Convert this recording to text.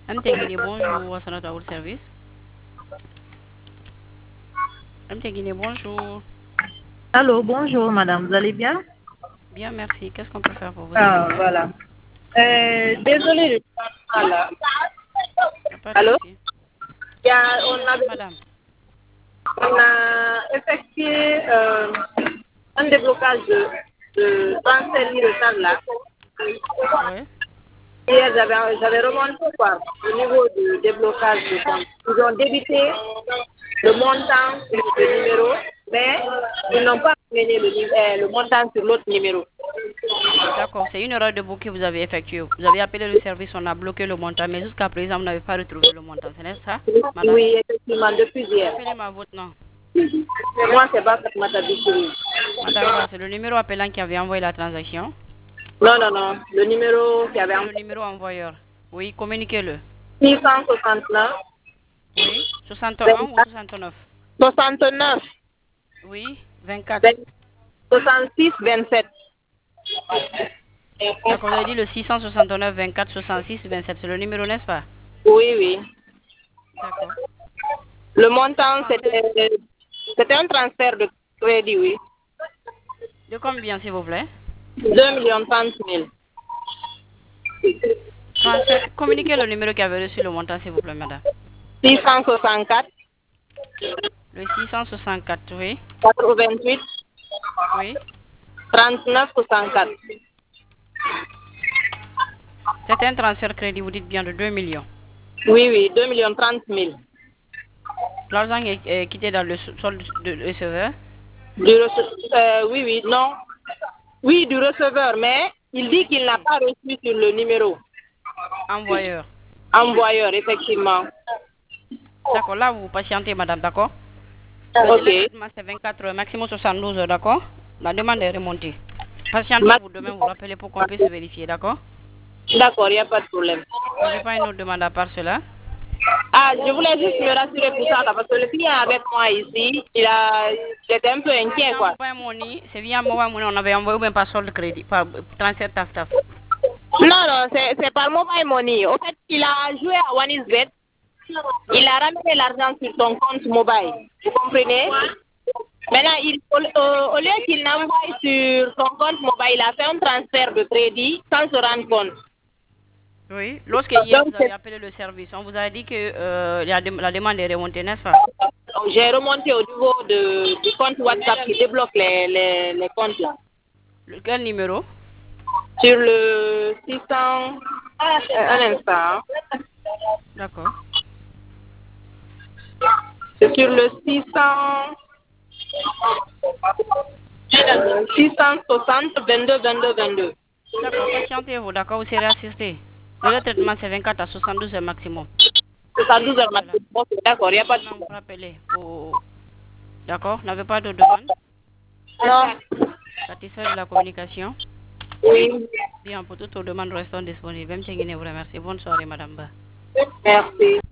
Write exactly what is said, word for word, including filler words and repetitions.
M. Guinée, bonjour, à notre service. M. Guinée, bonjour. Allô, bonjour madame, vous allez bien? Bien, merci. Qu'est-ce qu'on peut faire pour vous, s'il vous Ah, plaît? voilà. Euh, désolée, je suis là. Y a pas de Allô? souci. Il y a- Je on, vous a, écoute, madame. on a effectué euh, un déblocage de, de transfert de là. Oui. Hier, j'avais j'avais remonté quoi, au niveau du déblocage du compte. Ils ont débité le montant sur le numéro, mais ils n'ont pas amené le, nu- euh, le montant sur l'autre numéro. D'accord, c'est une erreur de boucle que vous avez effectuée. Vous avez appelé le service, on a bloqué le montant, mais jusqu'à présent, vous n'avez pas retrouvé le montant. Ce n'est ça, madame? Oui, effectivement, depuis hier. Rappelez-moi votre nom. Moi, c'est pas Fatma Tabituri. Madame Ba, c'est le numéro appelant qui avait envoyé la transaction. Non, non, non. Le numéro qui avait Communiquez le numéro envoyeur. Oui, communiquez-le. six cent soixante-neuf, Oui, soixante et un ou soixante-neuf? soixante-neuf, Oui, vingt-quatre. soixante-six, vingt-sept. D'accord, vous avez dit le six cent soixante-neuf, vingt-quatre, soixante-six, vingt-sept. C'est le numéro, n'est-ce pas? Oui, oui. D'accord. Le Le montant, transfert c'était c'était un transfert de crédit, oui. de combien, s'il vous plaît? deux millions trente mille. Transfert, communiquez le numéro qui avait reçu le montant, s'il vous plaît, madame. six cent soixante-quatre, Le six cent soixante-quatre, oui. quatre-vingt-huit, Oui. trente-neuf, soixante-quatre. C'est un transfert crédit, vous dites bien, de deux millions. Oui, oui, deux millions trente mille. L'argent est, est quitté dans le solde de receveur. Du rece- euh, oui, oui, non. Oui, du receveur, mais il dit qu'il n'a Oui. pas reçu sur le numéro. Envoyeur. Envoyeur, effectivement. D'accord, là, vous patientez, madame, d'accord? Le Ok. délai de traitement, c'est vingt-quatre heures, maximum soixante-douze heures, d'accord? La demande est remontée. Ma- Patientez-vous, demain, vous rappelez pour qu'on puisse vérifier, d'accord? D'accord, il n'y a pas de problème. Vous n'avez pas une autre demande à part cela? Ah, je voulais juste me rassurer pour ça, là, parce que le client avec moi ici, il a, il était un peu C'est inquiet, via quoi. Mobile Money, c'est via Mobile Money, on avait envoyé ou bien par solde crédit, par transfert taf taf. Non, non, c'est c'est par mobile money. Au fait, il a joué à OneIsBet. Il a ramené l'argent sur son compte mobile. Vous comprenez? Maintenant, il, au, au- au lieu qu'il l'envoie sur son compte mobile, il a fait un transfert de crédit sans se rendre compte. Oui, lorsque hier Donc, vous avez c'est- appelé le service, on vous a dit que euh, la, dem- la demande est remontée, n'est-ce pas? j'ai remonté au niveau de, du compte WhatsApp qui débloque les, les, les comptes là. Le, quel numéro? Sur le six cents, euh, un instant, D'accord. c'est sur le six cents, euh, six cent soixante, vingt-deux, vingt-deux, vingt-deux. D'accord, patientez-vous, d'accord, vous serez assisté. Le traitement, c'est vingt-quatre à soixante-douze heures maximum. soixante-douze heures Voilà. maximum. Ok, d'accord, il n'y a pas de Demain, vous rappelez. Pour... D'accord, n'avez pas de demande? problème. Non. Satisfait de la communication? Oui, Bien, pour toutes vos demandes, restons disponibles. Même si vous remercie. Bonne soirée, madame Ba. merci.